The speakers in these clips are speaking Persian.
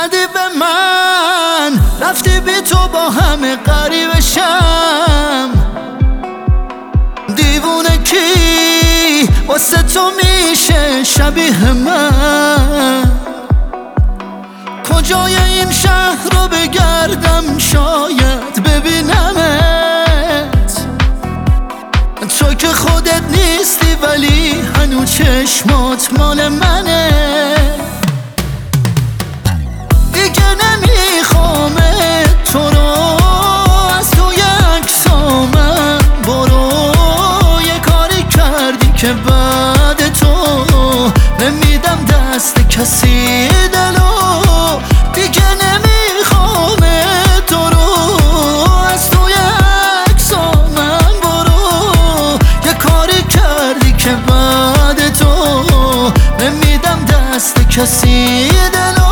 زدی به من، رفتی بی تو با همه غریبه شم. دیوونه کی واسه تو میشه شبیه من؟ کجای این شهر رو بگردم شاید ببینمت. تو که خودت نیستی ولی هنوز چشمات مال منه. دیگه نمیخوامت تو رو از توی عکسامم. برو یه کاری کردی که بعد تو نمیدم دست کسی دلو. دیگه نمیخوامت تو رو از توی عکسامم. برو یه کاری کردی که بعد تو نمیدم دست کسی دلو.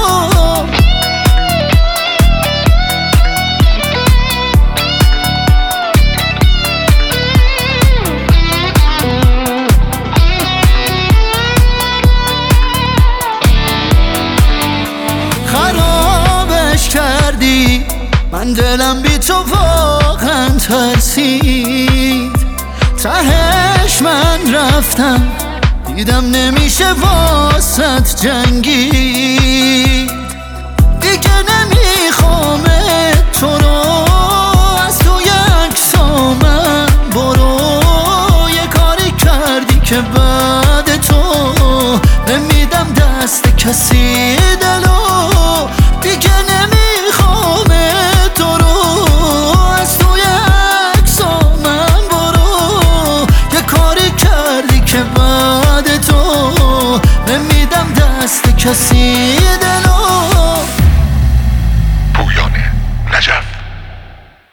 خرابش کردی، من دلم بی تو واقعا ترسید. تهش من رفتم دیدم نمیشه واسط جنگید. دیگه نمیخوامت تو رو از توی عکسامم. برو یه کاری کردی که بعد تو نمیدم دست کسی دلو. دیگه نمیخوامت تو رو از توی عکسامم. برو یه کاری کردی که بعد تو نمیدم دست کسی دلو.